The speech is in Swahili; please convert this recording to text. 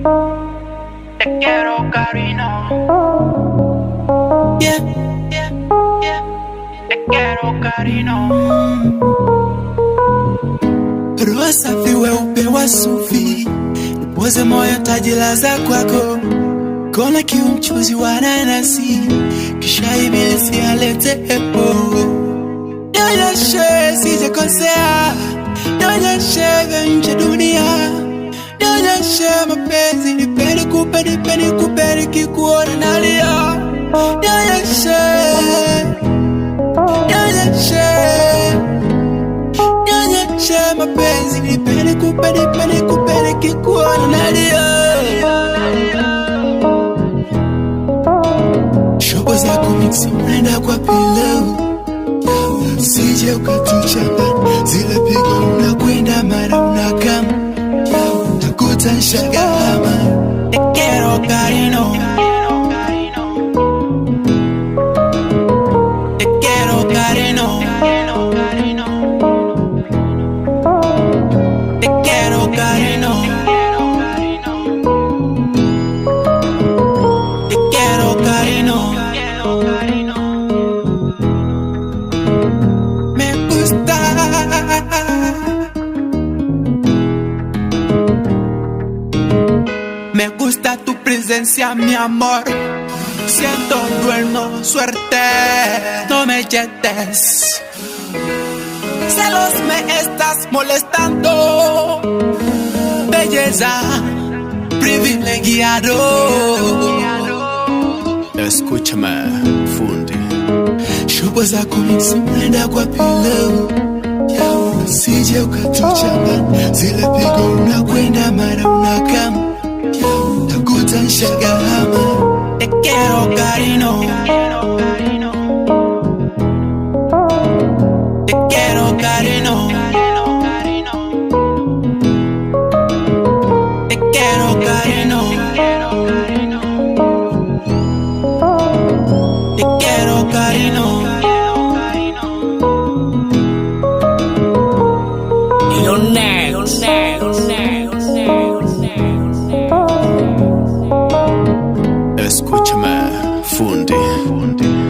Te quiero, cariño. Yeah, Te quiero, cariño. roho safi weupe wa sufi, nipoze moyo tajilaza kwako, kona kiu mchuzi wa nanasi, kisha ibilisi alete epo. Nionyeshe sijakosea, nionyeshe vya nje dunia, nionyeshe mapenzi, nipeni kupe nikikuona nalia. Nionyeshe mapenzi, nipeni kupe nikikuona nalia. Shobo zako mixi unaenda kwa pilau, usije ukatuchanganya, zile pigo unakwenda mara unakama, takutanshaga. Te quiero, cariño. Te quiero, cariño. Te quiero, cariño. Te quiero, cariño. Me gusta. Me gusta tu presencia, mi amor. Siento duermo, suerte. No me yetes. Celos me estás molestando. Belleza, privilegiado. Escúchame, fundi. Shobo zako mixi unaenda kwa pilau, usije ukatuchanganya, zile pigo unakwenda mara unakama, takutanshaga. Te quiero, cariño. Te quiero, cariño. Te quiero, cariño. Te quiero, cariño. Escúchame, fundi.